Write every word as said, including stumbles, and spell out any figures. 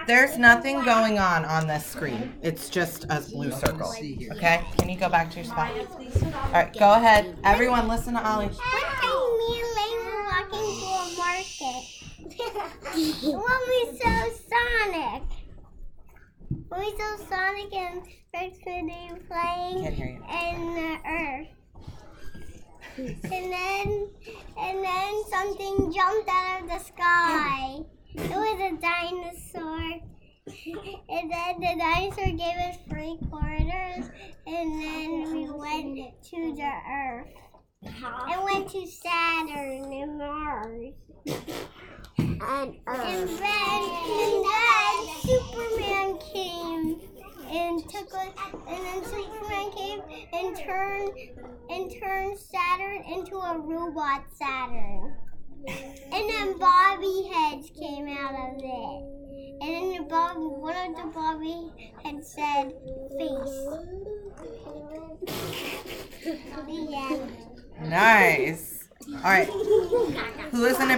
There's nothing going on on this screen. It's just a blue circle. Okay? Can you go back to your spot? All right, go ahead. Everyone, listen to Ollie. One time, me and Lane were walking to a market. When we saw Sonic. When we saw Sonic and Rex Hoodie playing Can't hear you. in the earth. And then, and then something jumped out of the sky. It was a dinosaur. And then the dinosaur gave us three quarters. And then we went to the earth. And went to Saturn and Mars. And Earth. And then, and then Superman came and took us, and then Superman came and turned and turned Saturn into a robot Saturn. And then Bobby heads came out of it. And then the Bob, one of the Bobby heads said face. The end. Nice. All right. Who is in it?